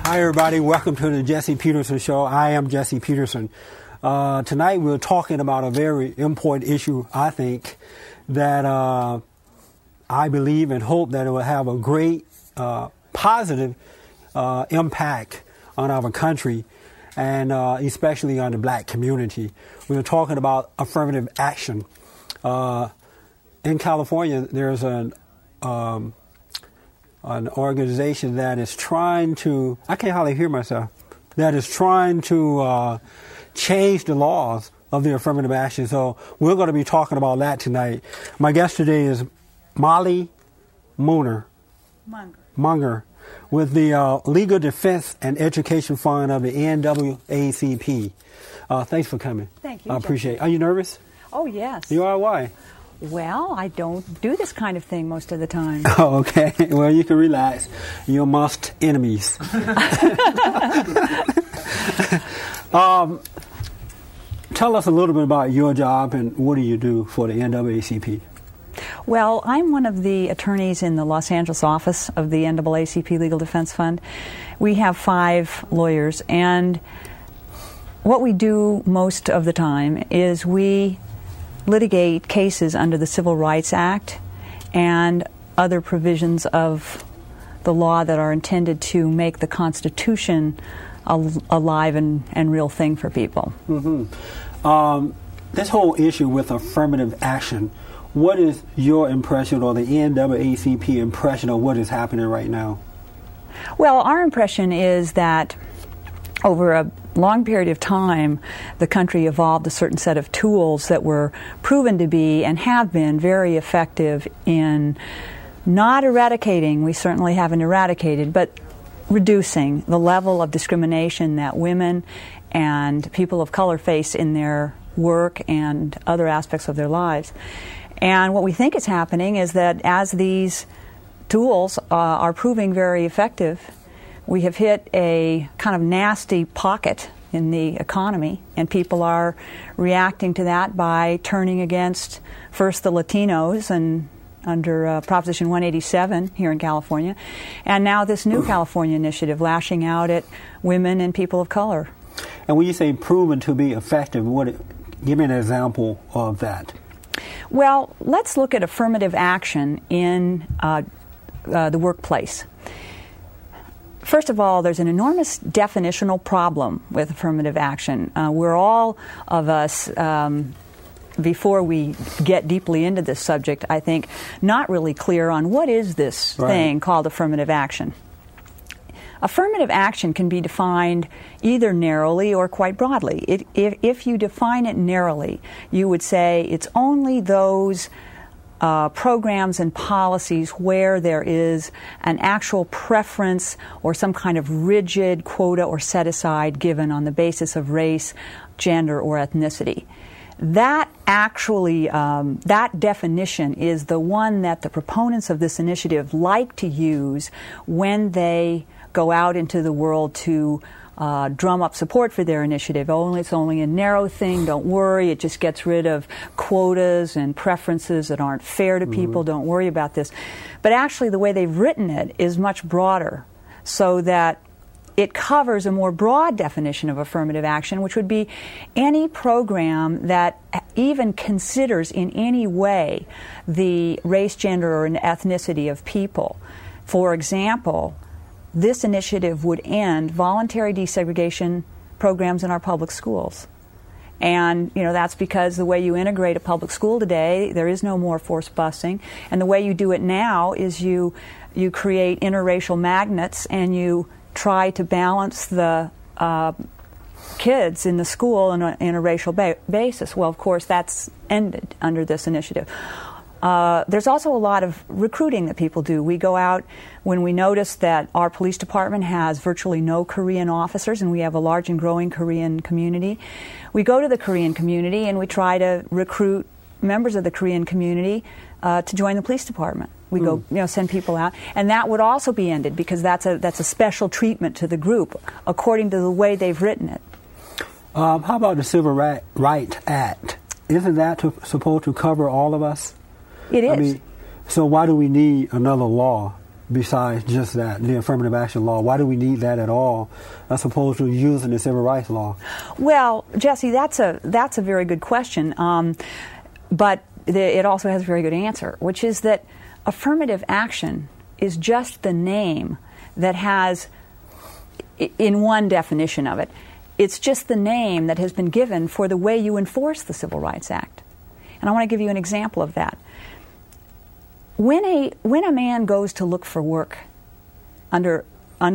Hi, everybody. Welcome to the Jesse Peterson Show. I am Jesse Peterson. Tonight we're talking about a very important issue, I think, that I believe and hope that it will have a great positive impact on our country and especially on the black community. We're talking about affirmative action. In California, there's an organization that is trying to, I can't hardly hear myself, that is trying to change the laws of the affirmative action. So we're going to be talking about that tonight. My guest today is Molly Munger with the Legal Defense and Education Fund of the NAACP. Thanks for coming. Thank you. I appreciate it. Are you nervous? Oh, yes. You are? Why? Well, I don't do this kind of thing most of the time. Oh, okay. Well, you can relax. You're amongst enemies. Tell us a little bit about your job and what do you do for the NAACP? Well, I'm one of the attorneys in the Los Angeles office of the NAACP Legal Defense Fund. We have 5 lawyers, and what we do most of the time is we litigate cases under the Civil Rights Act and other provisions of the law that are intended to make the Constitution a live and real thing for people. Mm-hmm. This whole issue with affirmative action, what is your impression or the NAACP impression of what is happening right now? Well, our impression is that over a long period of time, the country evolved a certain set of tools that were proven to be and have been very effective in not eradicating, we certainly haven't eradicated, but reducing the level of discrimination that women and people of color face in their work and other aspects of their lives. And what we think is happening is that as these tools are proving very effective, we have hit a kind of nasty pocket in the economy, and people are reacting to that by turning against first the Latinos and under Proposition 187 here in California, and now this new California initiative lashing out at women and people of color. And when you say proven to be effective, give me an example of that. Well, let's look at affirmative action in the workplace. First of all, there's an enormous definitional problem with affirmative action. We're all of us, before we get deeply into this subject, I think, not really clear on what is this thing called affirmative action. Affirmative action can be defined either narrowly or quite broadly. If you define it narrowly, you would say it's only those programs and policies where there is an actual preference or some kind of rigid quota or set-aside given on the basis of race, gender, or ethnicity. That actually, that definition is the one that the proponents of this initiative like to use when they go out into the world to drum up support for their initiative. It's only a narrow thing, don't worry, it just gets rid of quotas and preferences that aren't fair to people, don't worry about this. But actually the way they've written it is much broader, so that it covers a more broad definition of affirmative action, which would be any program that even considers in any way the race, gender, or ethnicity of people. For example, this initiative would end voluntary desegregation programs in our public schools. And, that's because the way you integrate a public school today, there is no more forced busing. And the way you do it now is you create interracial magnets and you try to balance the kids in the school on a racial basis. Well, of course, that's ended under this initiative. There's also a lot of recruiting that people do. We go out when we notice that our police department has virtually no Korean officers and we have a large and growing Korean community. We go to the Korean community and we try to recruit members of the Korean community to join the police department. We go, send people out, and that would also be ended because that's a special treatment to the group according to the way they've written it. How about the Civil Rights Act? Isn't that supposed to cover all of us? It is. So why do we need another law besides just that, the affirmative action law? Why do we need that at all, as opposed to using the civil rights law? Well, Jesse, that's a very good question, but it also has a very good answer, which is that affirmative action is just the name that has, in one definition of it, it's just the name that has been given for the way you enforce the Civil Rights Act. And I want to give you an example of that. When a man goes to look for work under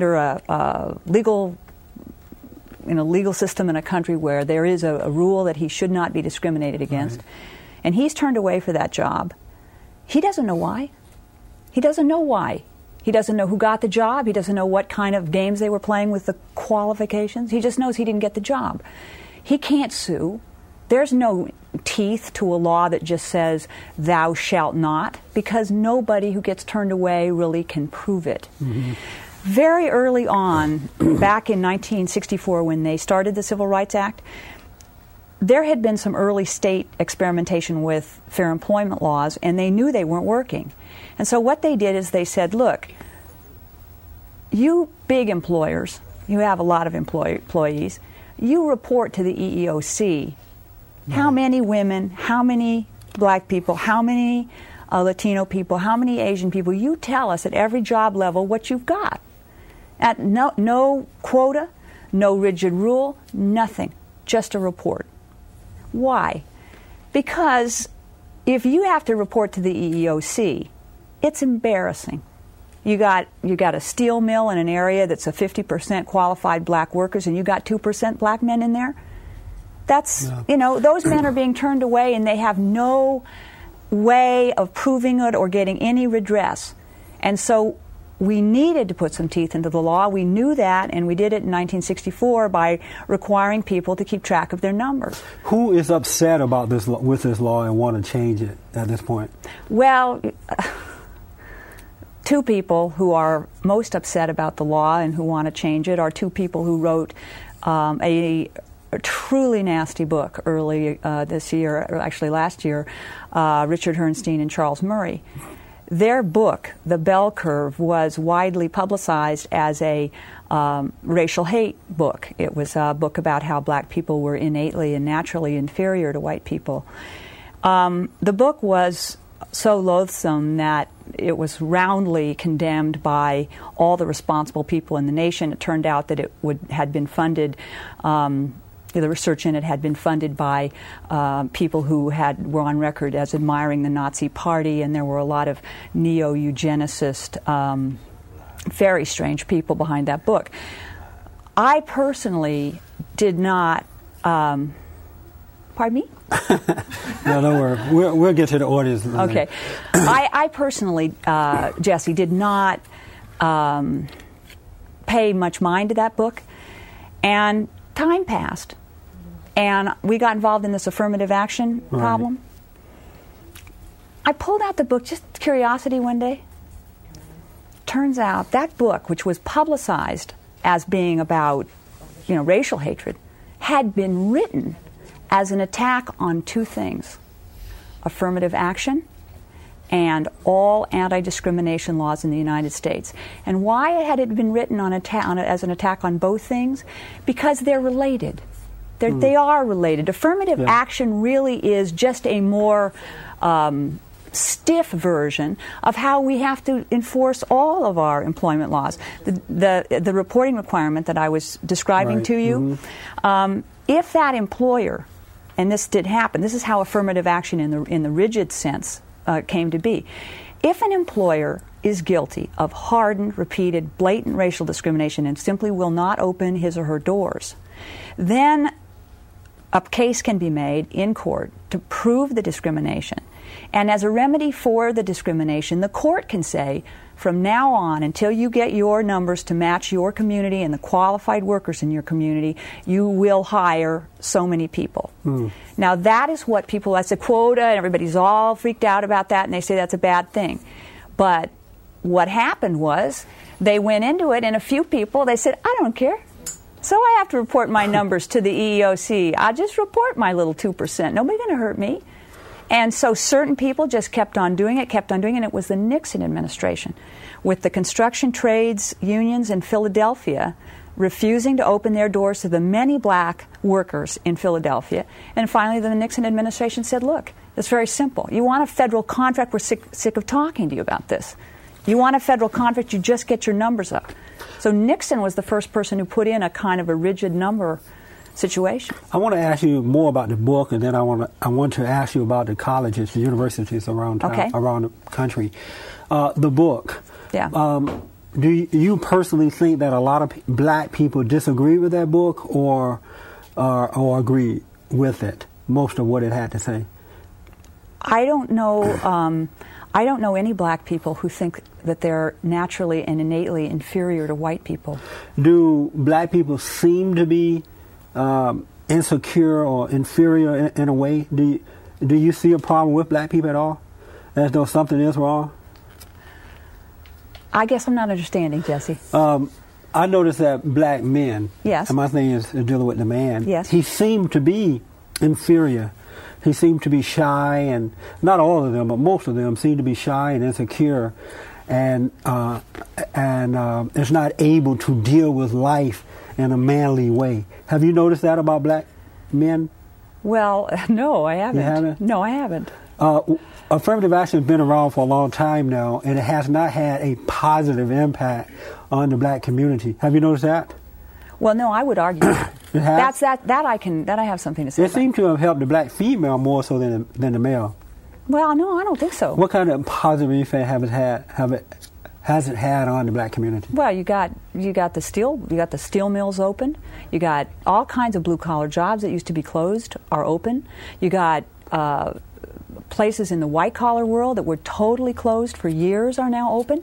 a legal system in a country where there is a rule that he should not be discriminated against, right, and he's turned away for that job, he doesn't know why. He doesn't know why. He doesn't know who got the job. He doesn't know what kind of games they were playing with the qualifications. He just knows he didn't get the job. He can't sue. There's no teeth to a law that just says, thou shalt not, because nobody who gets turned away really can prove it. Mm-hmm. Very early on, back in 1964 when they started the Civil Rights Act, there had been some early state experimentation with fair employment laws, and they knew they weren't working. And so what they did is they said, look, you big employers, you have a lot of employees, you report to the EEOC how many women, how many black people, how many Latino people, how many Asian people. You tell us at every job level what you've got. At no quota, no rigid rule, nothing, just a report. Why? Because if you have to report to the EEOC, it's embarrassing. You got a steel mill in an area that's a 50% qualified black workers, and you got 2% black men in there. That's, those men are being turned away, and they have no way of proving it or getting any redress. And so we needed to put some teeth into the law. We knew that, and we did it in 1964 by requiring people to keep track of their numbers. Who is upset about this with this law and want to change it at this point? Well, two people who are most upset about the law and who want to change it are two people who wrote a truly nasty book early this year, or actually last year, Richard Herrnstein and Charles Murray. Their book, The Bell Curve, was widely publicized as a racial hate book. It was a book about how black people were innately and naturally inferior to white people. The book was so loathsome that it was roundly condemned by all the responsible people in the nation. It turned out that it had been funded, the research in it had been funded by people who were on record as admiring the Nazi Party, and there were a lot of neo-eugenicist, very strange people behind that book. I personally did not... pardon me? No, don't worry. We'll get to the audience. Okay. I personally, Jesse, did not pay much mind to that book, and time passed, and we got involved in this affirmative action problem. I pulled out the book, just curiosity one day. Turns out that book, which was publicized as being about, racial hatred, had been written as an attack on two things: affirmative action and all anti-discrimination laws in the United States. And why had it been written as an attack on both things? Because they're related. They are related. Affirmative action really is just a more stiff version of how we have to enforce all of our employment laws. The reporting requirement that I was describing to you, if that employer, and this did happen, this is how affirmative action in the rigid sense came to be. If an employer is guilty of hardened, repeated, blatant racial discrimination and simply will not open his or her doors, then a case can be made in court to prove the discrimination. And as a remedy for the discrimination, the court can say, from now on, until you get your numbers to match your community and the qualified workers in your community, you will hire so many people. Now, that is what that's a quota, and everybody's all freaked out about that, and they say that's a bad thing. But what happened was, they went into it, and a few people, they said, I don't care. So I have to report my numbers to the EEOC. I'll just report my little 2%. Nobody's going to hurt me. And so certain people just kept on doing it, and it was the Nixon administration, with the construction trades unions in Philadelphia refusing to open their doors to the many black workers in Philadelphia. And finally, the Nixon administration said, look, it's very simple. You want a federal contract? We're sick of talking to you about this. You want a federal contract? You just get your numbers up. So Nixon was the first person who put in a kind of a rigid number situation. I want to ask you more about the book, and then I want to ask you about the colleges, the universities around around the country. The book. Yeah. Do you personally think that a lot of black people disagree with that book, or agree with it, most of what it had to say? I don't know. I don't know any black people who think that they're naturally and innately inferior to white people. Do black people seem to be insecure or inferior in a way? Do you see a problem with black people at all, as though something is wrong? I guess I'm not understanding, Jesse. I noticed that black men, yes, and my thing is dealing with the man, yes, he seemed to be inferior. He seemed to be shy, and not all of them, but most of them seem to be shy and insecure, and is not able to deal with life in a manly way. Have you noticed that about black men? Well, no, I haven't. You haven't? No, I haven't. Affirmative action has been around for a long time now, and it has not had a positive impact on the black community. Have you noticed that? Well, no, I would argue that. It has? That I have something to say. It seemed to have helped the black female more so than the male. Well, no, I don't think so. What kind of positive effect has it had on the black community? Well, you got the steel mills open. You got all kinds of blue collar jobs that used to be closed are open. You got places in the white collar world that were totally closed for years are now open.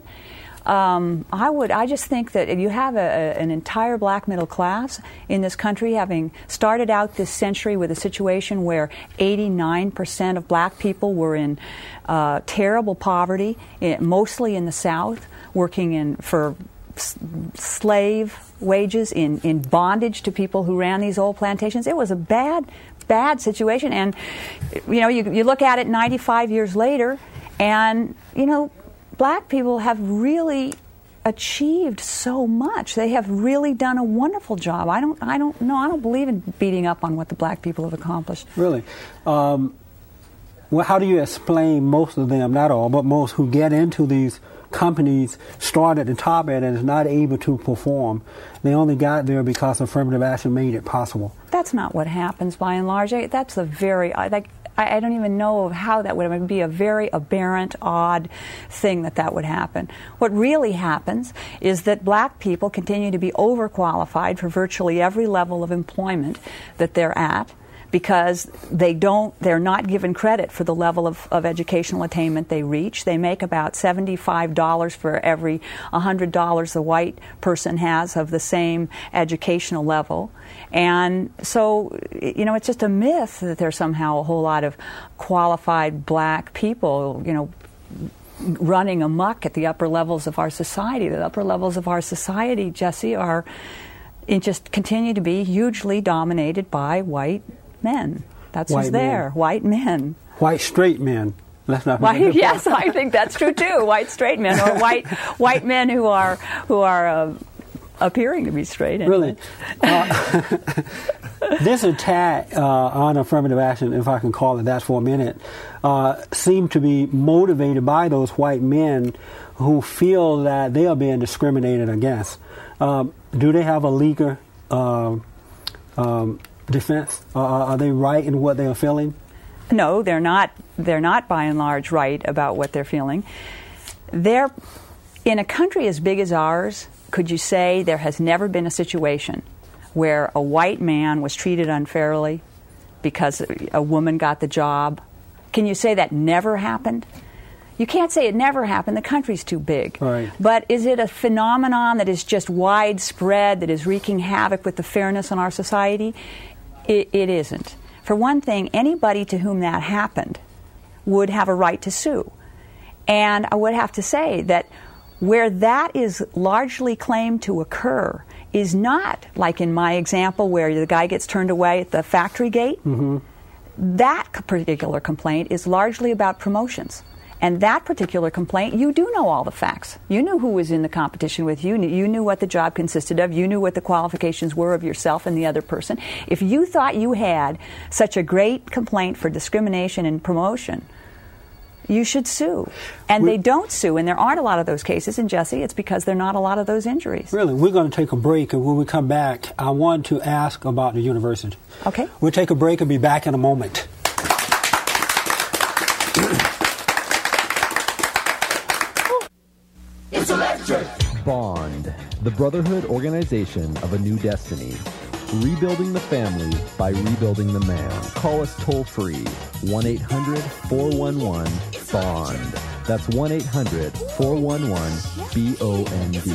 I just think that if you have an entire black middle class in this country, having started out this century with a situation where 89% of black people were in terrible poverty, mostly in the South, working for slave wages, in bondage to people who ran these old plantations. It was a bad situation. And, you look at it 95 years later, and, black people have really achieved so much. They have really done a wonderful job. I don't believe in beating up on what the black people have accomplished. Really? Well, how do you explain most of them, not all, but most who get into these companies, start at the top end and is not able to perform? They only got there because affirmative action made it possible. That's not what happens by and large. That's I don't even know how that would. It would be a very aberrant, odd thing that would happen. What really happens is that black people continue to be overqualified for virtually every level of employment that they're at, because they're not given credit for the level of educational attainment they reach. They make about $75 for every $100 the white person has of the same educational level. And so, it's just a myth that there's somehow a whole lot of qualified black people, running amok at the upper levels of our society. The upper levels of our society, Jesse, just continue to be hugely dominated by white men. That's who's there. White men. White straight men. Let's not forget. Yes, I think that's true too. White straight men, or white men who are appearing to be straight. Really, this attack on affirmative action, if I can call it that for a minute, seemed to be motivated by those white men who feel that they are being discriminated against. Do they have a legal defense? Are they right in what they are feeling? No, they're not. They're not by and large right about what they're feeling. They're in a country as big as ours. Could you say there has never been a situation where a white man was treated unfairly because a woman got the job? Can you say that never happened? You can't say it never happened. The country's too big. Right. But is it a phenomenon that is just widespread, that is wreaking havoc with the fairness in our society? It isn't. For one thing, anybody to whom that happened would have a right to sue. And I would have to say that where that is largely claimed to occur is not like in my example where the guy gets turned away at the factory gate. Mm-hmm. that particular complaint is largely about promotions. And that particular complaint, you do know all the facts. You knew who was in the competition with you. You knew what the job consisted of. You knew what the qualifications were of yourself and the other person. If you thought you had such a great complaint for discrimination and promotion, you should sue. And they don't sue, and there aren't a lot of those cases. And, Jesse, it's because there are not a lot of those injuries. Really, we're going to take a break, and when we come back, I want to ask about the university. Okay. We'll take a break and be back in a moment. It's electric! Bond, the brotherhood organization of a new destiny. Rebuilding the family by rebuilding the man. Call us toll-free, 1-800-411-BOND. That's 1-800-411-BOND.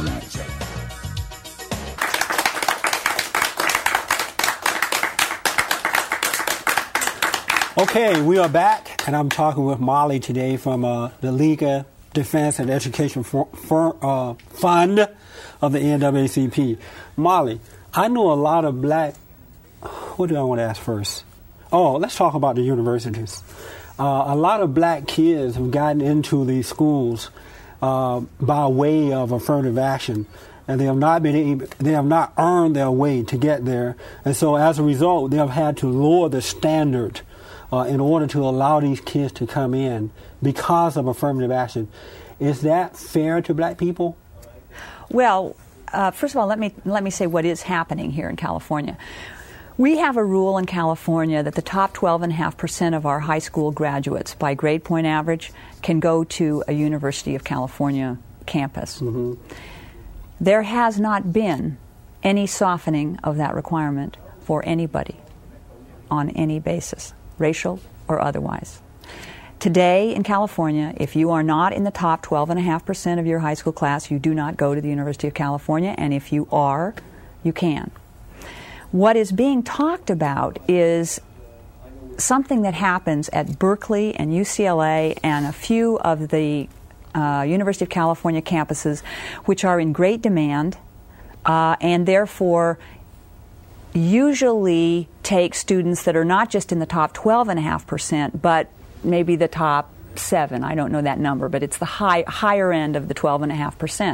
Okay, we are back, and I'm talking with Molly today from the Legal Defense and Education Fund of the NAACP. Molly, I know a lot of black... What do I want to ask first? Oh, let's talk about the universities. A lot of black kids have gotten into these schools by way of affirmative action, and they have not earned their way to get there. And so as a result, they have had to lower the standard in order to allow these kids to come in because of affirmative action. Is that fair to black people? Well, first of all, let me say what is happening here in California. We have a rule in California that the top 12.5% of our high school graduates by grade point average can go to a University of California campus. Mm-hmm. There has not been any softening of that requirement for anybody on any basis, racial or otherwise. Today in California, if you are not in the top 12.5% of your high school class, you do not go to the University of California, and if you are, you can. What is being talked about is something that happens at Berkeley and UCLA and a few of the University of California campuses, which are in great demand and therefore usually take students that are not just in the top 12.5%, but maybe the top 7. I don't know that number, but it's the higher end of the 12.5%.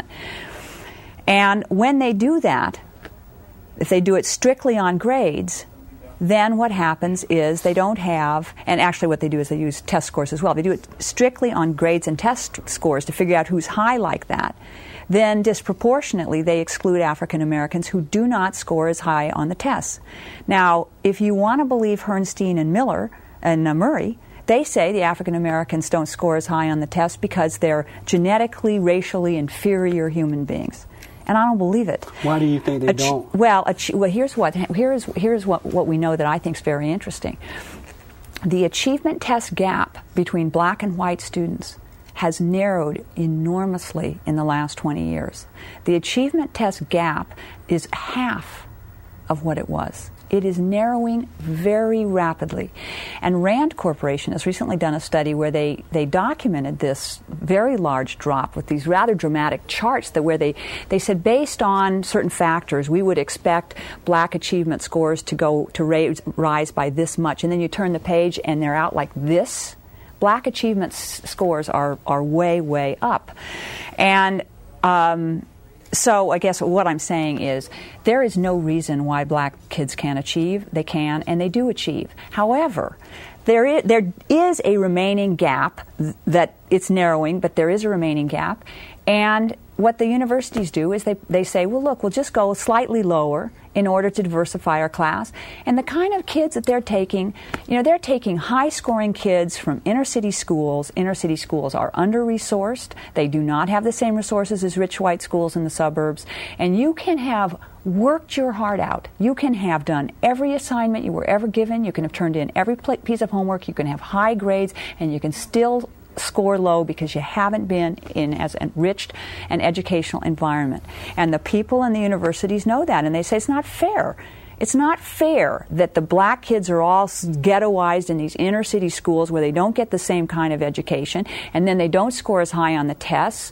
And when they do that, if they do it strictly on grades, then what happens is they don't have, and actually what they do is they use test scores as well. They do it strictly on grades and test scores to figure out who's high like that. Then disproportionately they exclude African Americans who do not score as high on the tests. Now, if you want to believe Herrnstein and Miller and Murray, they say the African Americans don't score as high on the test because they're genetically, racially inferior human beings. And I don't believe it. Why do you think they don't? Well, here's what we know that I think is very interesting. The achievement test gap between black and white students has narrowed enormously in the last 20 years. The achievement test gap is half of what it was. It is narrowing very rapidly. And Rand Corporation has recently done a study where they documented this very large drop with these rather dramatic charts that where they said based on certain factors we would expect black achievement scores to rise by this much. And then you turn the page and they're out like this. Black achievement scores are way, way up. And so I guess what I'm saying is there is no reason why black kids can't achieve. They can, and they do achieve. However, there is a remaining gap that it's narrowing, but there is a remaining gap. And what the universities do is they say, well, look, we'll just go slightly lower in order to diversify our class. And the kind of kids that they're taking, they're taking high-scoring kids from inner-city schools. Inner-city schools are under-resourced. They do not have the same resources as rich white schools in the suburbs. And you can have worked your heart out. You can have done every assignment you were ever given. You can have turned in every piece of homework. You can have high grades, and you can still score low because you haven't been in as enriched an educational environment. And the people in the universities know that, and they say it's not fair. It's not fair that the black kids are all ghettoized in these inner city schools where they don't get the same kind of education, and then they don't score as high on the tests,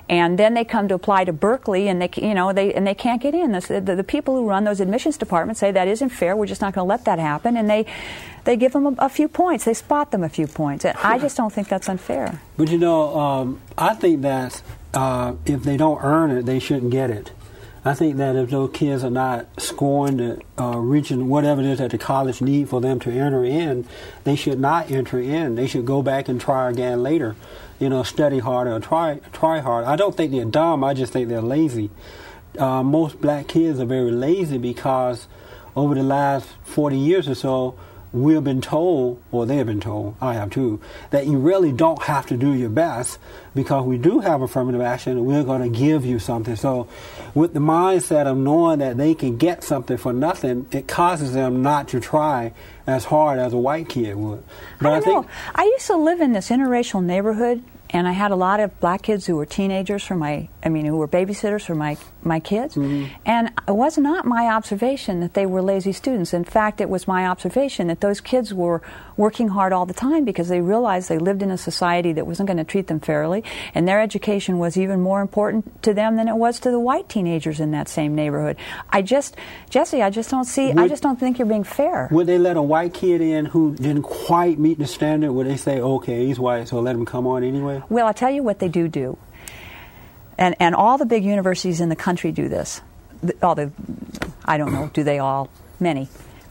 And then they come to apply to Berkeley, and they can't get in. The people who run those admissions departments say that isn't fair. We're just not going to let that happen, and they give them a few points. They spot them a few points. And I just don't think that's unfair. But I think that if they don't earn it, they shouldn't get it. I think that if those kids are not scoring to reaching whatever it is that the college need for them to enter in, they should not enter in. They should go back and try again later. Study harder or try hard. I don't think they're dumb. I just think they're lazy. Most black kids are very lazy because over the last 40 years or so, we've been told, or they've been told, I have too, that you really don't have to do your best because we do have affirmative action and we're going to give you something. So with the mindset of knowing that they can get something for nothing, it causes them not to try as hard as a white kid would. But I don't know. I used to live in this interracial neighborhood, and I had a lot of black kids who were teenagers who were babysitters for my kids. Mm-hmm. And it was not my observation that they were lazy students. In fact, it was my observation that those kids were working hard all the time because they realized they lived in a society that wasn't going to treat them fairly, and their education was even more important to them than it was to the white teenagers in that same neighborhood. Jesse, I just don't think you're being fair. Would they let a white kid in who didn't quite meet the standard? Would they say, okay, he's white, so let him come on anyway? Well, I'll tell you what they do. And all the big universities in the country do this. I don't know, do they all? Many.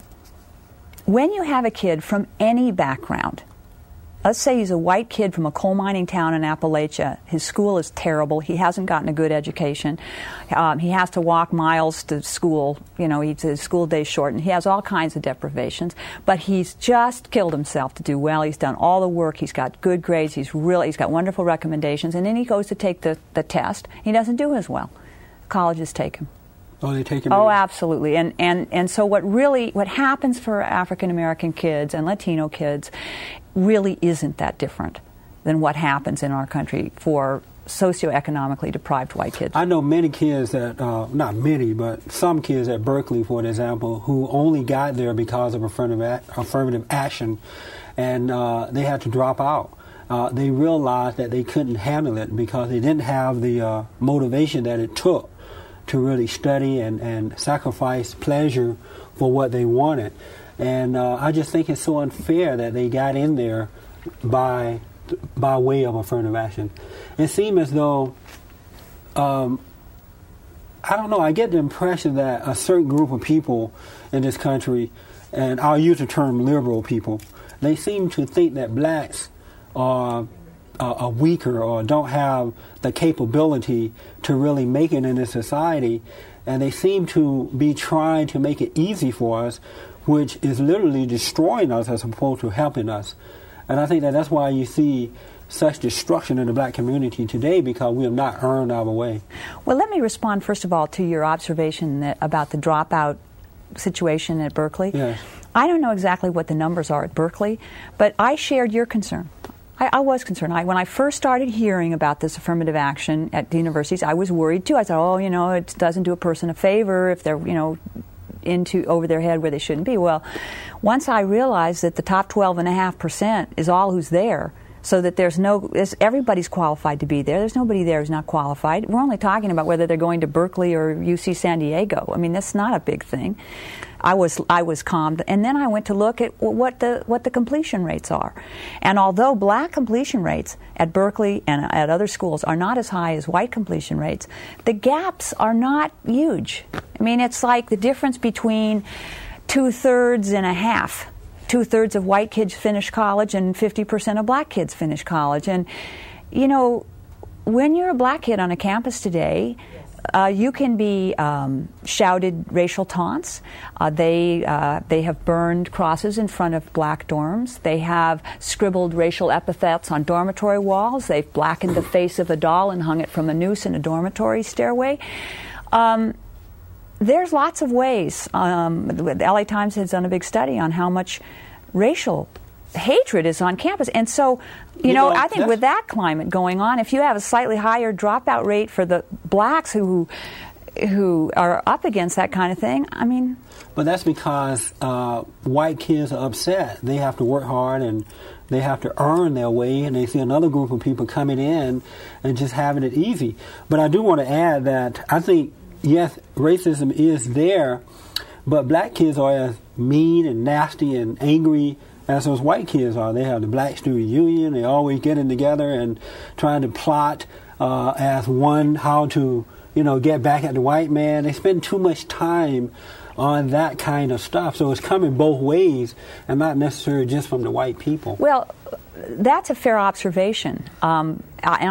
When you have a kid from any background, let's say he's a white kid from a coal mining town in Appalachia. His school is terrible. He hasn't gotten a good education. He has to walk miles to school. His school day's short, and he has all kinds of deprivations. But he's just killed himself to do well. He's done all the work. He's got good grades. He's got wonderful recommendations. And then he goes to take the test. He doesn't do as well. Colleges take him. Oh, they take him. Oh, absolutely. And so what happens for African American kids and Latino kids really isn't that different than what happens in our country for socioeconomically deprived white kids. I know many kids that, not many, but some kids at Berkeley, for example, who only got there because of affirmative action, and they had to drop out. They realized that they couldn't handle it because they didn't have the motivation that it took to really study and sacrifice pleasure for what they wanted. And I just think it's so unfair that they got in there by way of affirmative action. It seems as though, I don't know, I get the impression that a certain group of people in this country, and I'll use the term liberal people, they seem to think that blacks are weaker or don't have the capability to really make it in this society, and they seem to be trying to make it easy for us, which is literally destroying us as opposed to helping us. And I think that's why you see such destruction in the black community today, because we have not earned our way. Well, let me respond first of all to your observation about the dropout situation at Berkeley. Yes. I don't know exactly what the numbers are at Berkeley, but I shared your concern. I was concerned. When I first started hearing about this affirmative action at the universities, I was worried too. I thought, it doesn't do a person a favor if they're, into over their head where they shouldn't be. Well, once I realized that the top 12.5% is all who's there, so that everybody's qualified to be there. There's nobody there who's not qualified. We're only talking about whether they're going to Berkeley or UC San Diego. I mean, that's not a big thing. I was calmed, and then I went to look at what the completion rates are. And although black completion rates at Berkeley and at other schools are not as high as white completion rates, the gaps are not huge. I mean, it's like the difference between 2/3 and a half. 2/3 of white kids finish college and 50% of black kids finish college. And, when you're a black kid on a campus today, you can be shouted racial taunts. They have burned crosses in front of black dorms. They have scribbled racial epithets on dormitory walls. They've blackened the face of a doll and hung it from a noose in a dormitory stairway. There's lots of ways. The LA Times has done a big study on how much racial hatred is on campus. And so, I think with that climate going on, if you have a slightly higher dropout rate for the blacks who who are up against that kind of thing, I mean... But that's because white kids are upset. They have to work hard and they have to earn their way, and they see another group of people coming in and just having it easy. But I do want to add that I think, yes, racism is there, but black kids are as mean and nasty and angry as those white kids are. They have the Black Student Union. They're always getting together and trying to plot as one how to, get back at the white man. They spend too much time on that kind of stuff. So it's coming both ways and not necessarily just from the white people. Well, that's a fair observation. And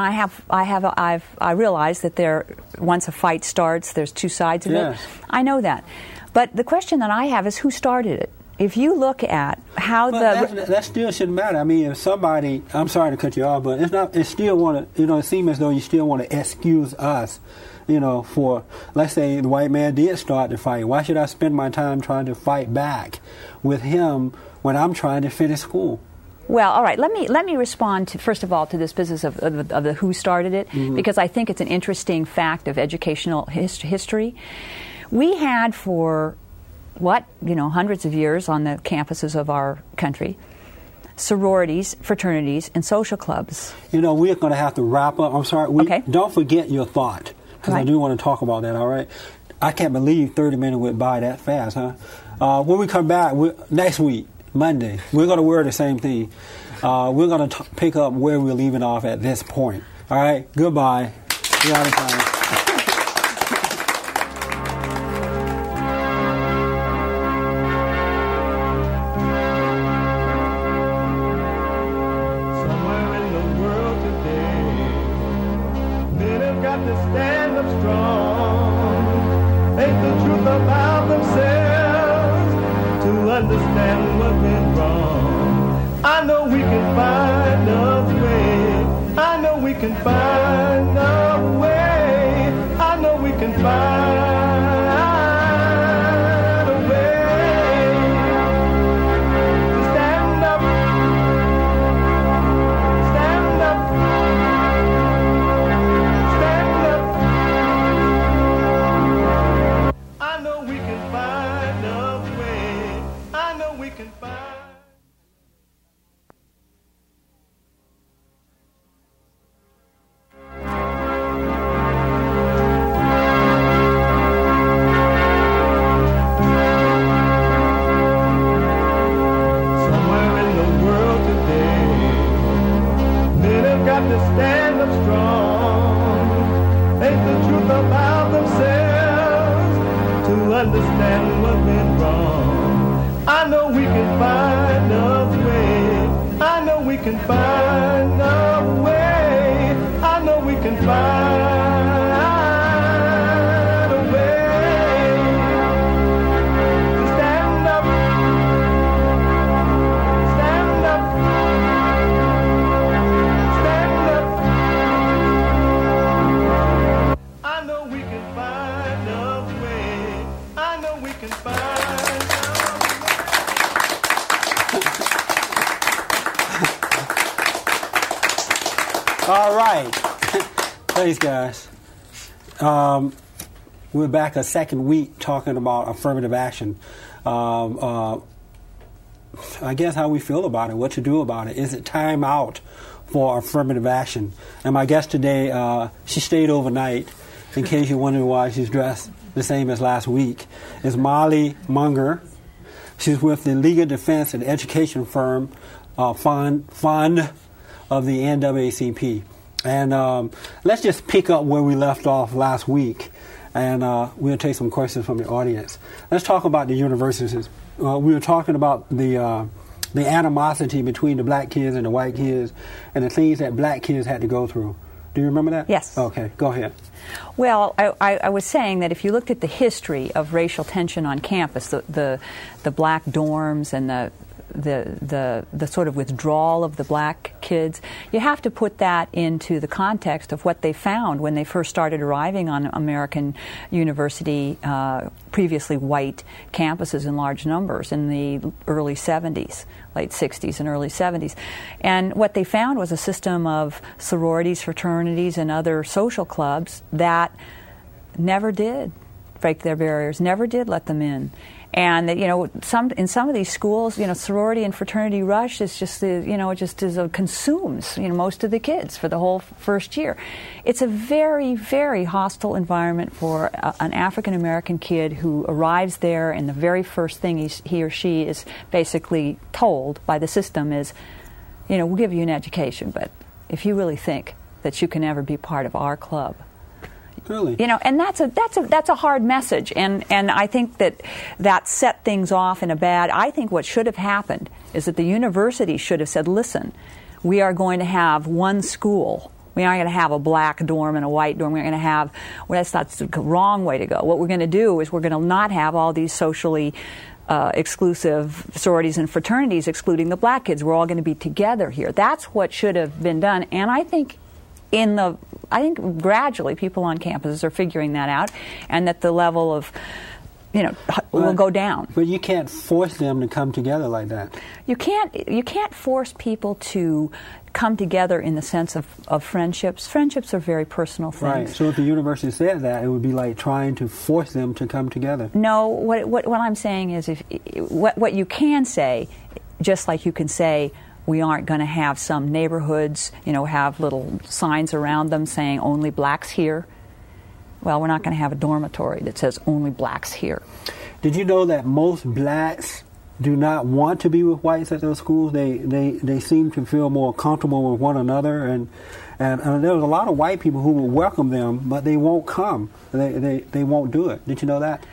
I realize that once a fight starts, there's two sides of it. I know that. But the question that I have is who started it? If you look at how that still shouldn't matter. I mean, if somebody, I'm sorry to cut you off, but it still want to, it seems as though you still want to excuse us, for, let's say the white man did start the fight. Why should I spend my time trying to fight back with him when I'm trying to finish school? Well, all right. Let me respond first of all to this business of the who started it, because I think it's an interesting fact of educational history. We had for hundreds of years on the campuses of our country, sororities, fraternities, and social clubs. We're going to have to wrap up. I'm sorry. Okay. Don't forget your thought, because I do want to talk about that, all right? I can't believe 30 minutes went by that fast, huh? When we come back next week, Monday, we're going to wear the same thing. We're going to pick up where we're leaving off at this point. All right? Goodbye. We're out of time. Understand what went wrong. I know we can find a way. I know we can find a way. I know we can find a way to stand up, stand up, stand up. I know we can find a way. I know we can find. Somewhere in the world today, men have got to stand up strong, think the truth about themselves, to understand what went wrong. I know we can find a way. I know we can find a way. I know we can find a way to stand up, stand up, stand up. I know we can find a way. I know we can find. All right. Thanks, guys. We're back a second week talking about affirmative action. I guess how we feel about it, what to do about it. Is it time out for affirmative action? And my guest today, she stayed overnight, in case you're wondering why she's dressed the same as last week, is Molly Munger. She's with the Legal Defense and Education firm, Fund of the NAACP. And let's just pick up where we left off last week, and we'll take some questions from the audience. Let's talk about the universities. We were talking about the animosity between the black kids and the white kids and the things that black kids had to go through. Do you remember that? Yes. Okay, go ahead. Well, I was saying that if you looked at the history of racial tension on campus, the black dorms and the sort of withdrawal of the black kids, you have to put that into the context of what they found when they first started arriving on American university, previously white campuses in large numbers in the early 70s, late 60s and early 70s. And what they found was a system of sororities, fraternities, and other social clubs that never did break their barriers, never did let them in. And that, in some of these schools, sorority and fraternity rush is just, consumes, most of the kids for the whole first year. It's a very, very hostile environment for an African American kid who arrives there, and the very first thing he or she is basically told by the system is, we'll give you an education, but if you really think that you can ever be part of our club. Really? And that's a hard message, and I think that set things off in a bad. I think what should have happened is that the university should have said, "Listen, we are going to have one school. We aren't going to have a black dorm and a white dorm. We're going to have." Well, that's the wrong way to go. What we're going to do is we're going to not have all these socially exclusive sororities and fraternities excluding the black kids. We're all going to be together here. That's what should have been done, and I think gradually people on campuses are figuring that out, and that the level of, will go down. But you can't force them to come together like that. You can't force people to come together in the sense of friendships. Friendships are very personal things. Right. So if the university said that, it would be like trying to force them to come together. No. What I'm saying is, what you can say, just like you can say, we aren't going to have some neighborhoods, have little signs around them saying only blacks here. Well, we're not going to have a dormitory that says only blacks here. Did you know that most blacks do not want to be with whites at those schools? They seem to feel more comfortable with one another, and there was a lot of white people who will welcome them, but they won't come. They won't do it. Did you know that?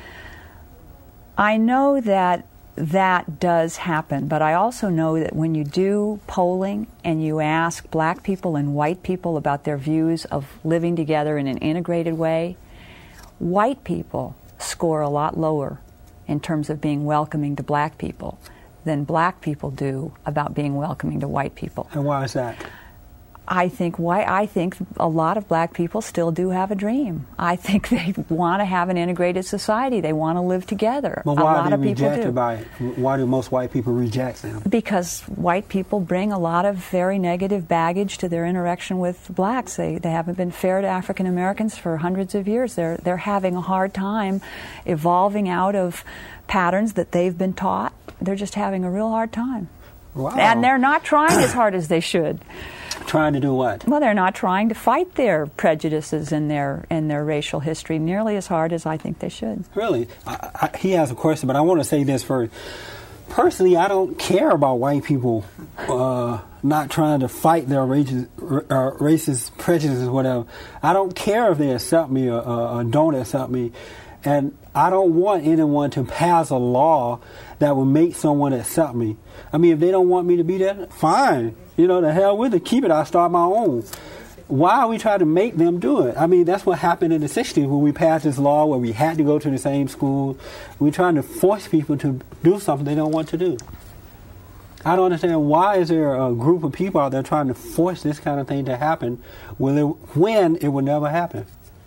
I know that does happen, but I also know that when you do polling and you ask black people and white people about their views of living together in an integrated way, white people score a lot lower in terms of being welcoming to black people than black people do about being welcoming to white people. And why is that? I think a lot of black people still do have a dream. I think they want to have an integrated society. They want to live together. But why are they rejected by it? Why do most white people reject them? Because white people bring a lot of very negative baggage to their interaction with blacks. They haven't been fair to African Americans for hundreds of years. They're having a hard time evolving out of patterns that they've been taught. They're just having a real hard time. Wow. And they're not trying as hard as they should. Trying to do what? Well, they're not trying to fight their prejudices and their racial history nearly as hard as I think they should. Really? He has a question, but I want to say this first. Personally, I don't care about white people not trying to fight their racist prejudices or whatever. I don't care if they accept me or don't accept me. And I don't want anyone to pass a law that will make someone accept me. I mean, if they don't want me to be there, fine. The hell with it. Keep it. I'll start my own. Why are we trying to make them do it? I mean, that's what happened in the 60s when we passed this law where we had to go to the same school. We're trying to force people to do something they don't want to do. I don't understand why is there a group of people out there trying to force this kind of thing to happen when it would never happen.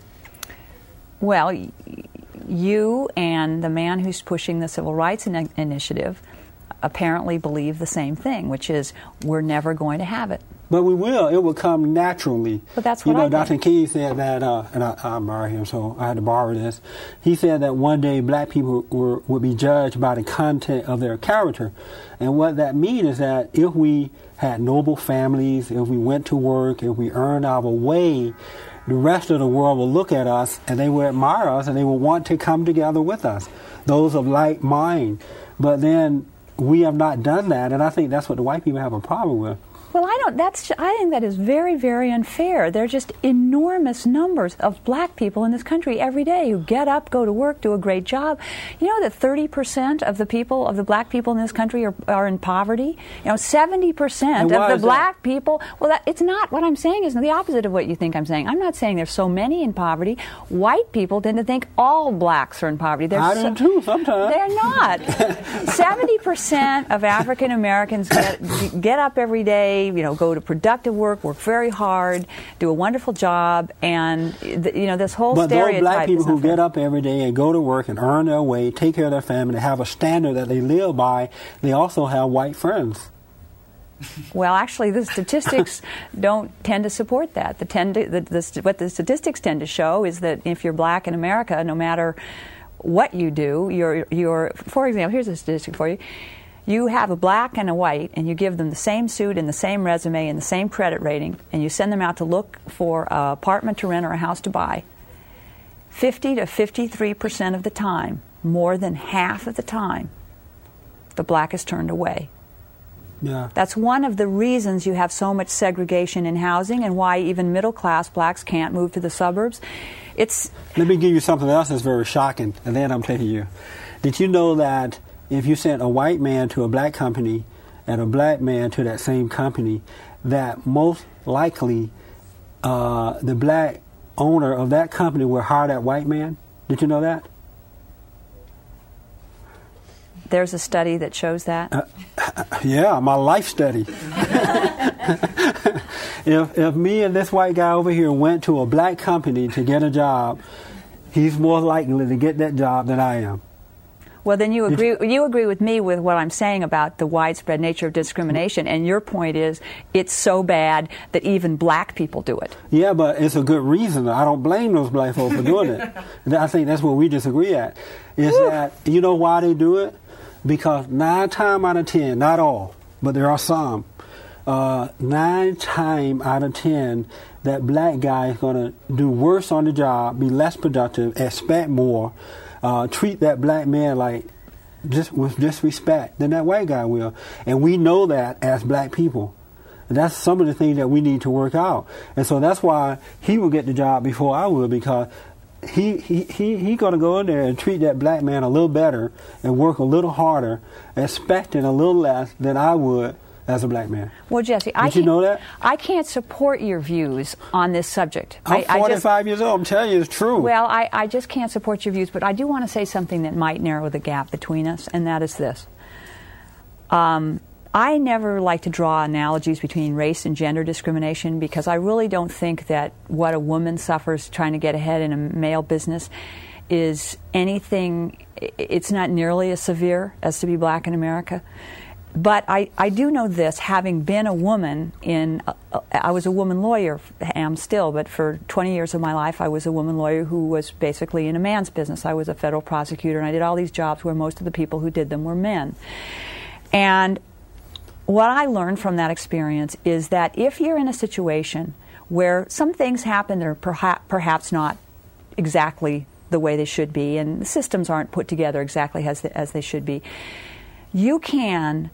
Well, you and the man who's pushing the Civil Rights Initiative apparently believe the same thing, which is we're never going to have it. But we will. It will come naturally. But that's what I think. Dr. King said that, and I admire him, so I had to borrow this. He said that one day black people would be judged by the content of their character. And what that means is that if we had noble families, if we went to work, if we earned our way, the rest of the world will look at us and they will admire us and they will want to come together with us, those of like mind. But then we have not done that, and I think that's what the white people have a problem with. Well, I think that is very, very unfair. There are just enormous numbers of black people in this country every day who get up, go to work, do a great job. You know that 30% of the black people in this country are in poverty? 70% of the black people, it's not, what I'm saying is the opposite of what you think I'm saying. I'm not saying there's so many in poverty. White people tend to think all blacks are in poverty. I do too, sometimes. They're not. 70% of African Americans get up every day, go to productive work very hard, do a wonderful job, and this whole stereotype. But those black people who get up every day and go to work and earn their way, take care of their family, have a standard that they live by, they also have white friends. Well, actually, the statistics don't tend to support that. What the statistics tend to show is that if you're black in America, no matter what you do, for example, here's a statistic for you. You have a black and a white, and you give them the same suit and the same resume and the same credit rating, and you send them out to look for an apartment to rent or a house to buy. 50 to 53% of the time, more than half of the time, the black is turned away. Yeah. That's one of the reasons you have so much segregation in housing and why even middle-class blacks can't move to the suburbs. Let me give you something else that's very shocking, and then I'm telling you. Did you know that if you sent a white man to a black company and a black man to that same company, that most likely the black owner of that company will hire that white man? Did you know that? There's a study that shows that? Yeah, my life study. If me and this white guy over here went to a black company to get a job, he's more likely to get that job than I am. Well, then you agree with me with what I'm saying about the widespread nature of discrimination, and your point is it's so bad that even black people do it. Yeah, but it's a good reason. I don't blame those black folks for doing it. I think that's what we disagree at. Is that, you know why they do it? Because 9 times out of 10, not all, but there are some, 9 times out of 10, that black guy is going to do worse on the job, be less productive, expect more, treat that black man like with disrespect than that white guy will. And we know that as black people. And that's some of the things that we need to work out. And so that's why he will get the job before I will, because he going to go in there and treat that black man a little better and work a little harder, expecting a little less than I would as a black man. Well, Jesse, Did you know that? I can't support your views on this subject. I'm 45 years old. I'm telling you, it's true. Well, I just can't support your views, but I do want to say something that might narrow the gap between us, and that is this. I never like to draw analogies between race and gender discrimination because I really don't think that what a woman suffers trying to get ahead in a male business is anything, it's not nearly as severe as to be black in America. But I do know this, having been a woman I was a woman lawyer, am still, but for 20 years of my life I was a woman lawyer who was basically in a man's business. I was a federal prosecutor and I did all these jobs where most of the people who did them were men. And what I learned from that experience is that if you're in a situation where some things happen that are perhaps not exactly the way they should be and the systems aren't put together exactly as they should be, you can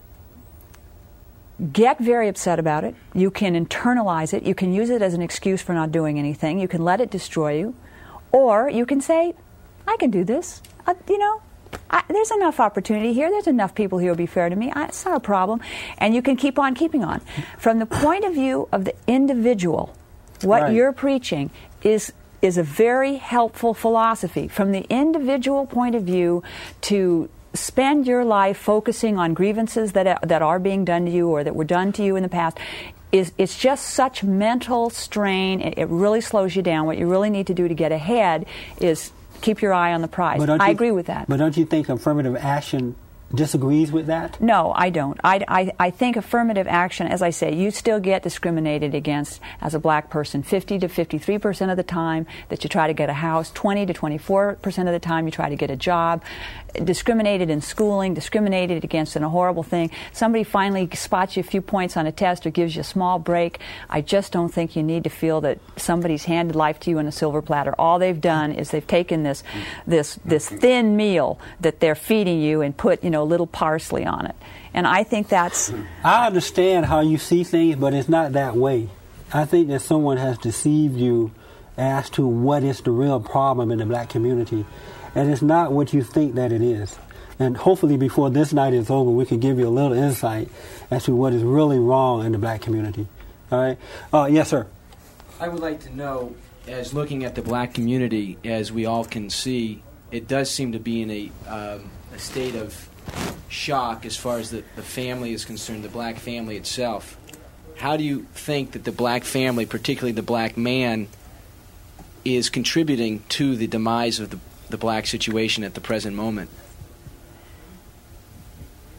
get very upset about it, you can internalize it, you can use it as an excuse for not doing anything, you can let it destroy you, or you can say, I can do this, there's enough opportunity here. There's enough people here who will be fair to me. It's not a problem. And you can keep on keeping on. From the point of view of the individual, what you're preaching is a very helpful philosophy. From the individual point of view, to spend your life focusing on grievances that are being done to you or that were done to you in the past, it's just such mental strain. It really slows you down. What you really need to do to get ahead is keep your eye on the prize. I agree with that. But don't you think affirmative action disagrees with that? No, I don't. I think affirmative action, as I say, you still get discriminated against as a black person 50 to 53% of the time that you try to get a house, 20 to 24% of the time you try to get a job, discriminated in schooling, discriminated against in a horrible thing. Somebody finally spots you a few points on a test or gives you a small break. I just don't think you need to feel that somebody's handed life to you in a silver platter. All they've done is they've taken this thin meal that they're feeding you and put, a little parsley on it. And I think that's... I understand how you see things, but it's not that way. I think that someone has deceived you as to what is the real problem in the black community. And it's not what you think that it is. And hopefully before this night is over, we can give you a little insight as to what is really wrong in the black community. All right? Yes, sir. I would like to know, as looking at the black community, as we all can see, it does seem to be in a state of shock as far as the family is concerned, the black family itself. How do you think that the black family, particularly the black man, is contributing to the demise of the black situation at the present moment?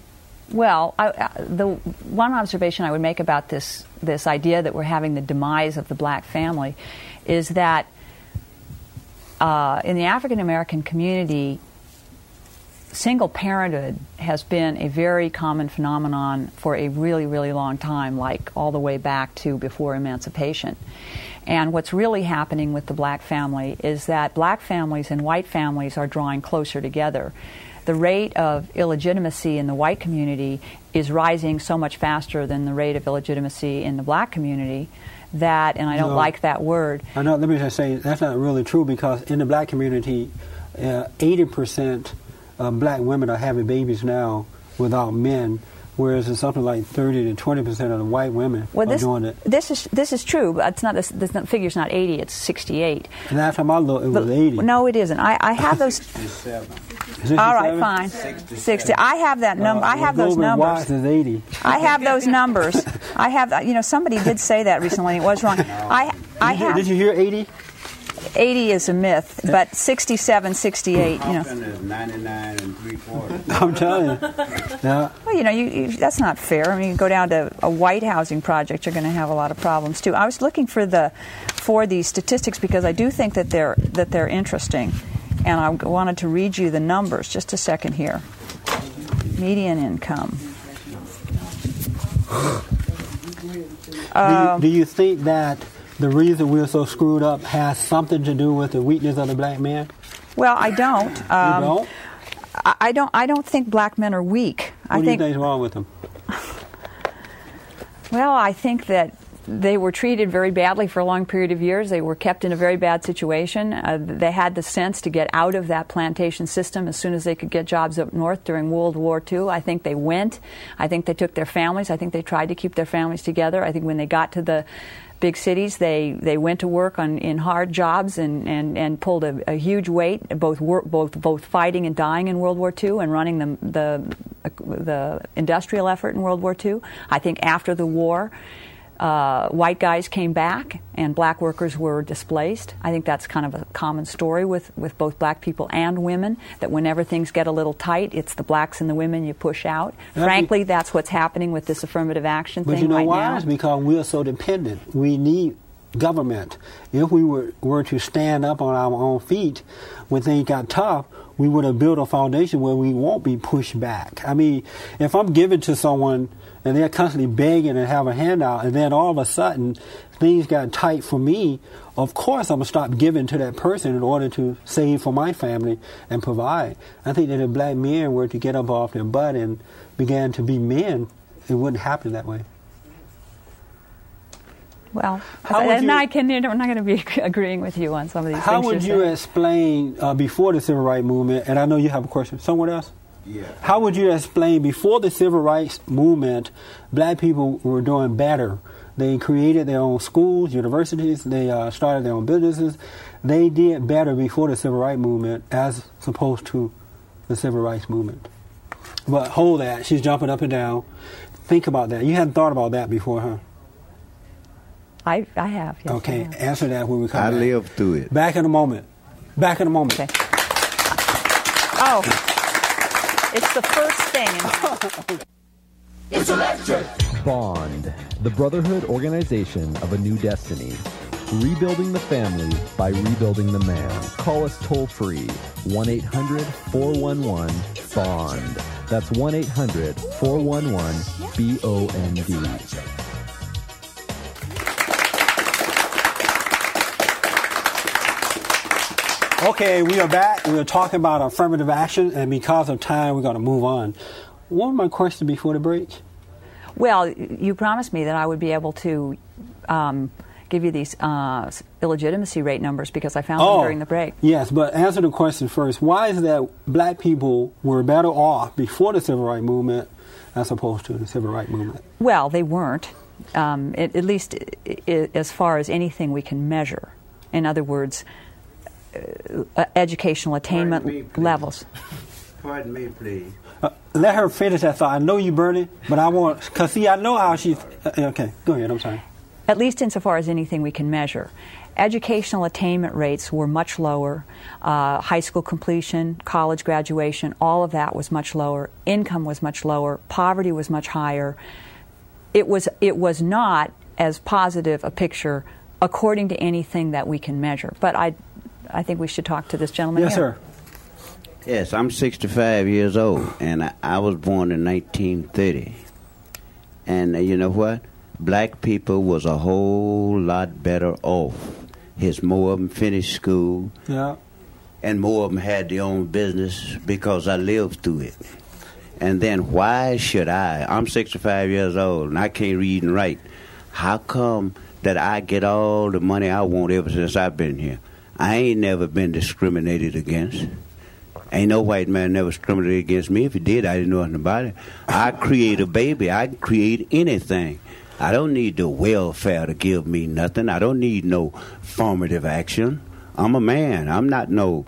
Well, the one observation I would make about this idea that we're having the demise of the black family is that in the African American community, single parenthood has been a very common phenomenon for a really, really long time, like all the way back to before emancipation. And what's really happening with the black family is that black families and white families are drawing closer together. The rate of illegitimacy in the white community is rising so much faster than the rate of illegitimacy in the black community that, and I don't like that word. I know, let me just say, that's not really true, because in the black community, 80% of black women are having babies now without men, whereas it's something like 30 to 20% of the white women are doing it. This is true, but it's not. The figure's not 80; it's 68. And last time I looked, it was 80. No, it isn't. I have those. 67. All right, fine. 60. I have that number. I have those numbers. Watts is 80. I have those numbers. I have. Somebody did say that recently. And it was wrong. I have. Did you hear 80? 80 is a myth, but 67, 68, Compton is 99 3/4. I'm telling you. Yeah. Well, that's not fair. I mean, you go down to a white housing project, you're going to have a lot of problems too. I was looking for these statistics because I do think that they're interesting, and I wanted to read you the numbers. Just a second here. Median income. Do you think that the reason we're so screwed up has something to do with the weakness of the black man? Well, I don't. You don't? I don't think black men are weak. What do you think is wrong with them? Well, I think that they were treated very badly for a long period of years. They were kept in a very bad situation. They had the sense to get out of that plantation system as soon as they could get jobs up north during World War II. I think they went. I think they took their families. I think they tried to keep their families together. I think when they got to the big cities, they went to work in hard jobs and pulled a huge weight, both fighting and dying in World War II and running the industrial effort in World War II. I think after the war, white guys came back and black workers were displaced. I think that's kind of a common story with both black people and women, that whenever things get a little tight, it's the blacks and the women you push out. Frankly, that's what's happening with this affirmative action thing right now. But you know why? It's because we're so dependent. We need government. If we were to stand up on our own feet when things got tough, we would have built a foundation where we won't be pushed back. I mean, if I'm giving to someone and they're constantly begging and have a handout, and then all of a sudden things got tight for me, of course I'm going to stop giving to that person in order to save for my family and provide. I think that if black men were to get up off their butt and began to be men, it wouldn't happen that way. Well, I'm not going to be agreeing with you on some of these things. How would you explain before the Civil Rights Movement, and I know you have a question, someone else? Yeah. How would you explain before the Civil Rights Movement, black people were doing better? They created their own schools, universities, they started their own businesses. They did better before the Civil Rights Movement as opposed to the Civil Rights Movement. But hold that, she's jumping up and down. Think about that. You hadn't thought about that before, huh? I have, yes. Okay, I have. answer that when we come back. I lived through it. Back in a moment. Okay. Oh, it's the first thing. It's electric. Bond, the brotherhood organization of a new destiny. Rebuilding the family by rebuilding the man. Call us toll free, 1-800-411-BOND. That's 1-800-411-BOND. Okay, we are back. We are talking about affirmative action, and because of time, we're going to move on. What was my question before the break? Well, you promised me that I would be able to give you these illegitimacy rate numbers because I found them during the break. Yes, but answer the question first. Why is it that black people were better off before the Civil Rights Movement as opposed to the Civil Rights Movement? Well, they weren't, at least as far as anything we can measure. In other words, educational attainment levels. Pardon me, please. Let her finish that thought. I know you, Bernie, but I want, because see, I know how she's, okay, go ahead, I'm sorry. At least insofar as anything we can measure. educational attainment rates were much lower. High school completion, college graduation, all of that was much lower. Income was much lower. Poverty was much higher. It was not as positive a picture according to anything that we can measure. But I think we should talk to this gentleman Yes, here. sir. Yes, I'm 65 years old, and I was born in 1930. And you know what? Black people was a whole lot better off. More of them finished school, Yeah. and more of them had their own business because I lived through it. And then why should I'm 65 years old, and I can't read and write. How come that I get all the money I want ever since I've been here? I ain't never been discriminated against. Ain't no white man never discriminated against me. If he did, I didn't know nothing about it. I create a baby. I can create anything. I don't need the welfare to give me nothing. I don't need no affirmative action. I'm a man. I'm not no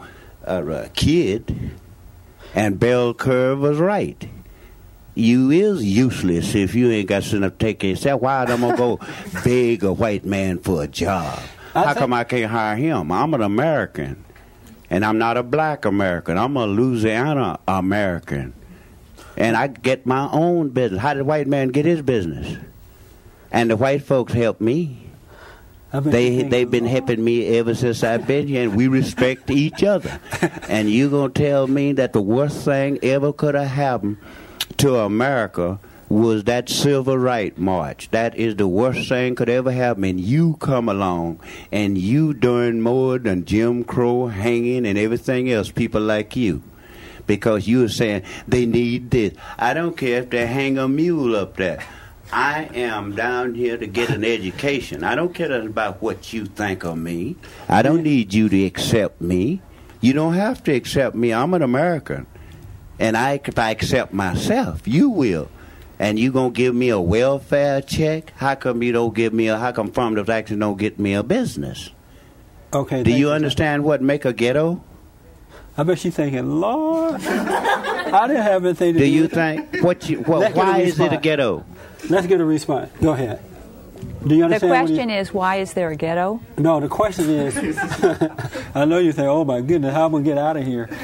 kid. And Bell Curve was right. You is useless if you ain't got something to take care of yourself. Why am I going to go beg a white man for a job? How come I can't hire him? I'm an American. And I'm not a black American. I'm a Louisiana American. And I get my own business. How did the white man get his business? And the white folks help me. They've been helping me ever since I've been here, and we respect each other. And you going to tell me that the worst thing ever could have happened to America was that Civil Rights March. That is the worst thing could ever happen. And you come along, and you doing more than Jim Crow, hanging, and everything else, people like you. Because you were saying they need this. I don't care if they hang a mule up there. I am down here to get an education. I don't care about what you think of me. I don't need you to accept me. You don't have to accept me. I'm an American. And if I accept myself, you will. And you going to give me a welfare check? How come you don't give me how come affirmative action don't get me a business? Okay. Do you understand what make a ghetto? I bet she's thinking, Lord, I didn't have anything to do you with think, why is it a ghetto? Let's get a response. Go ahead. Do you understand? The question is, why is there a ghetto? No, the question is, I know you think, oh my goodness, how am I going to get out of here?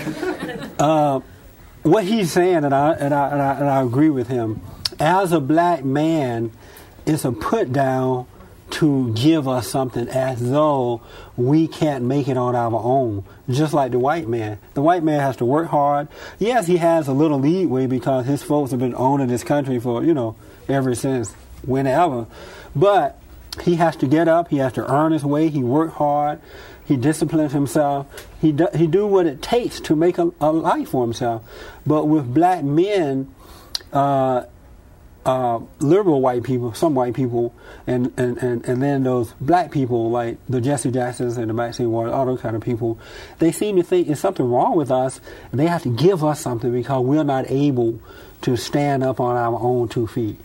What he's saying, and I agree with him, as a black man, it's a put down to give us something as though we can't make it on our own, just like the white man. The white man has to work hard. Yes, he has a little leeway because his folks have been owning this country for, ever since whenever. But he has to get up. He has to earn his way. He work hard. He disciplines himself. He do what it takes to make a life for himself. But with black men, liberal white people, some white people, and then those black people like the Jesse Jacksons and the Maxine Waters, all those kind of people, they seem to think there's something wrong with us, and they have to give us something because we're not able to stand up on our own 2 feet.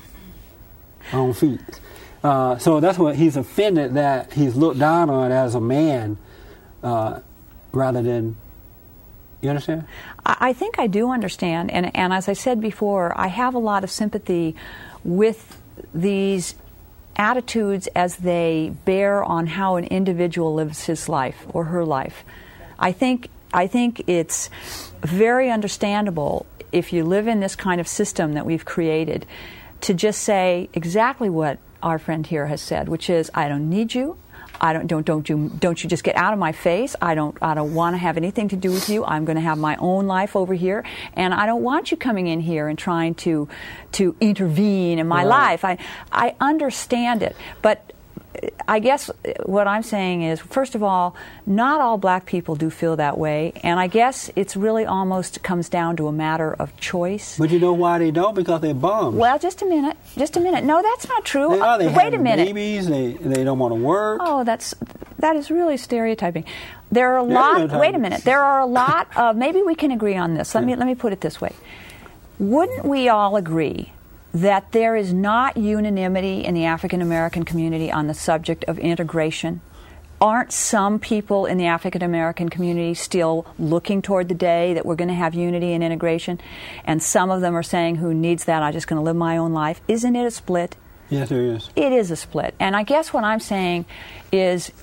So that's what he's offended, that he's looked down on as a man rather than. You understand? I think I do understand, and as I said before, I have a lot of sympathy with these attitudes as they bear on how an individual lives his life or her life. I think it's very understandable if you live in this kind of system that we've created to just say exactly what our friend here has said, which is, I don't need you. Don't you just get out of my face. I don't want to have anything to do with you. I'm going to have my own life over here, and I don't want you coming in here and trying to intervene in my life. I understand it, but I guess what I'm saying is, first of all, not all black people do feel that way, and I guess it's really almost comes down to a matter of choice. But you know why they don't? Because they're bums. Well, just a minute. No, that's not true. Wait a minute. Babies, they don't want to work. Oh, that is really stereotyping. There are a lot. Wait a minute. There are a lot of. Maybe we can agree on this. Let me put it this way. Wouldn't we all agree that there is not unanimity in the African American community on the subject of integration? Aren't some people in the African American community still looking toward the day that we're going to have unity and integration? And some of them are saying, who needs that? I'm just going to live my own life. Isn't it a split? Yes, there is. It is a split. And I guess what I'm saying is,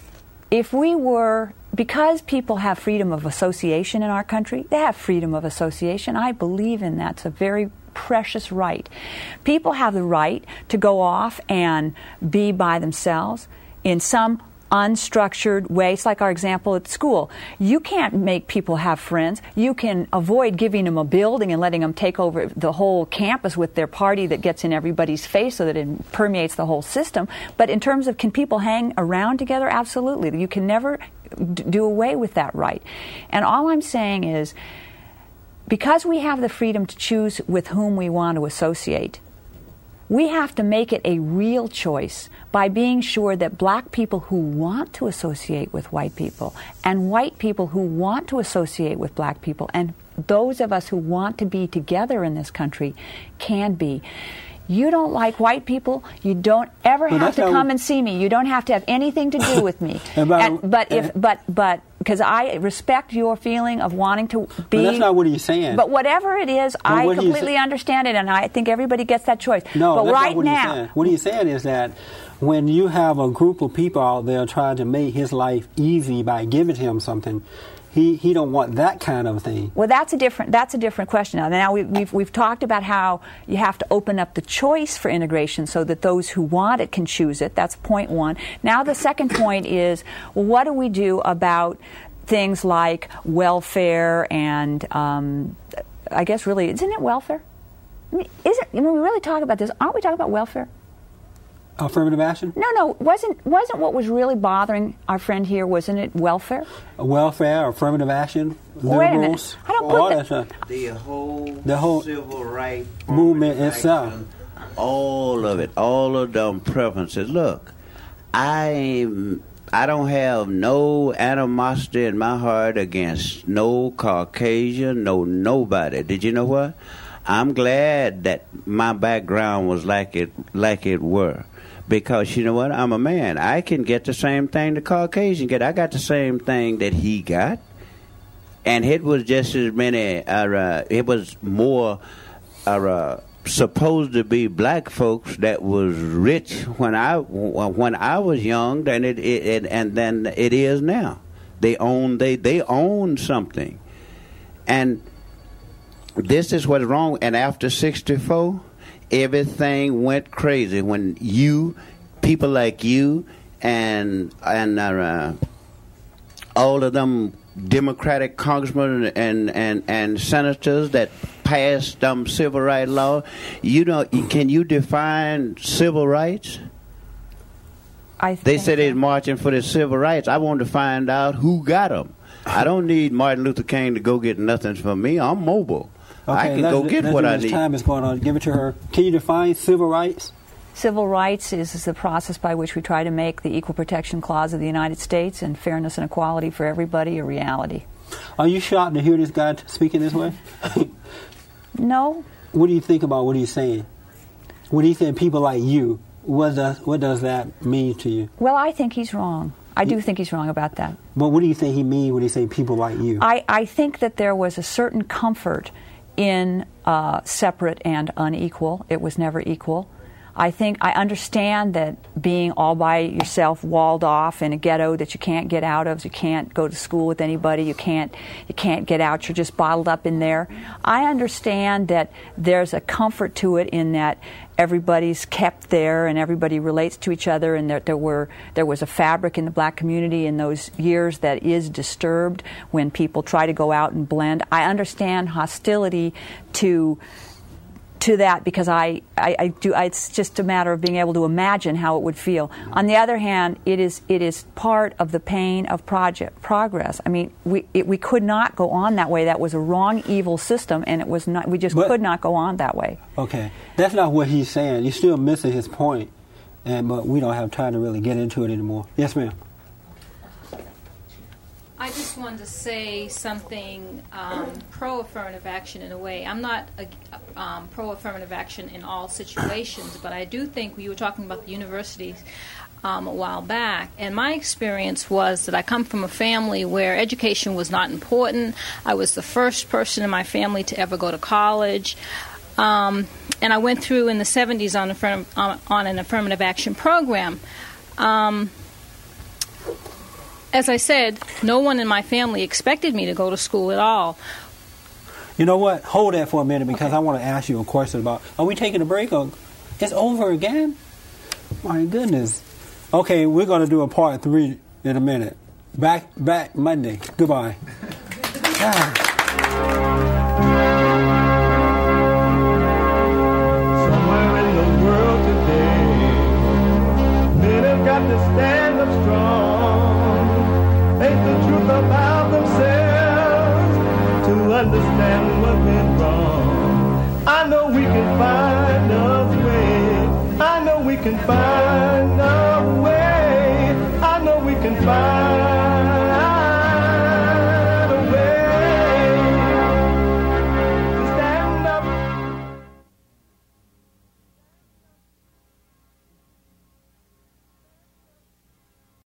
if we were, because people have freedom of association in our country, they have freedom of association. I believe in that. It's a very precious right. People have the right to go off and be by themselves in some unstructured way. It's like our example at school. You can't make people have friends. You can avoid giving them a building and letting them take over the whole campus with their party that gets in everybody's face so that it permeates the whole system. But in terms of can people hang around together? Absolutely. You can never do away with that right. And all I'm saying is, because we have the freedom to choose with whom we want to associate, we have to make it a real choice by being sure that black people who want to associate with white people and white people who want to associate with black people and those of us who want to be together in this country can be. You don't like white people, you don't ever have to come and see me. You don't have to have anything to do with me. But because I respect your feeling of wanting to be. But that's not what he's saying. But whatever it is, I completely understand it, and I think everybody gets that choice. No, but that's right not what now, he's saying. What he's saying is that when you have a group of people out there trying to make his life easy by giving him something, he don't want that kind of thing. Well, that's a different question. Now we've talked about how you have to open up the choice for integration so that those who want it can choose it. That's point one. Now the second point is, well, what do we do about things like welfare and I guess really, isn't it welfare? I mean, when we really talk about this, aren't we talking about welfare? Affirmative action? No. Wasn't what was really bothering our friend here? Wasn't it welfare? Welfare, affirmative action, liberals. Wait a minute. I don't put The whole civil rights movement itself. All of it, all of them preferences. Look, I don't have no animosity in my heart against no Caucasian, nobody. Did you know what? I'm glad that my background was like it were. Because you know what? I'm a man. I can get the same thing the Caucasian get. I got the same thing that he got. And it was just as many, it was more supposed to be black folks that was rich when I was young than it is now. They own something. And this is what's wrong. And after 1964, everything went crazy when people like you and all of them Democratic congressmen and senators that passed civil rights law. Can you define civil rights? They said they're marching for the civil rights. I want to find out who got them. I don't need Martin Luther King to go get nothing from me. I'm mobile. Okay, I can go get what I need. Time is going on. Give it to her. Can you define civil rights? Civil rights is the process by which we try to make the Equal Protection Clause of the United States and fairness and equality for everybody a reality. Are you shocked to hear this guy speaking this way? No. What do you think about what he's saying? When he said people like you, what does that mean to you? Well, I think he's wrong. I do think he's wrong about that. But what do you think he means when he say people like you? I think that there was a certain comfort in separate and unequal. It was never equal. I understand that being all by yourself, walled off in a ghetto that you can't get out of, you can't go to school with anybody, you can't get out, you're just bottled up in there. I understand that there's a comfort to it in that everybody's kept there and everybody relates to each other, and there was a fabric in the black community in those years that is disturbed when people try to go out and blend. I understand hostility to that because I do. It's just a matter of being able to imagine how it would feel. On the other hand, it is part of the pain of progress. I mean, we could not go on that way. That was a wrong, evil system, and it was not. We just could not go on that way. Okay, that's not what he's saying. You're still missing his point, but we don't have time to really get into it anymore. Yes, ma'am. I just wanted to say something pro-affirmative action in a way. I'm not pro-affirmative action in all situations, but I do think you were talking about the universities a while back, and my experience was that I come from a family where education was not important. I was the first person in my family to ever go to college. And I went through in the 70s on an affirmative action program. as I said, no one in my family expected me to go to school at all. You know what? Hold that for a minute because I want to ask you a question about, are we taking a break or it's over again? My goodness. Okay, we're going to do a part 3 in a minute. Back Monday. Goodbye. Somewhere in the world today, men have got to stand up strong, think the truth about themselves, to understand what went wrong. I know we can find a way. I know we can find a way. I know we can find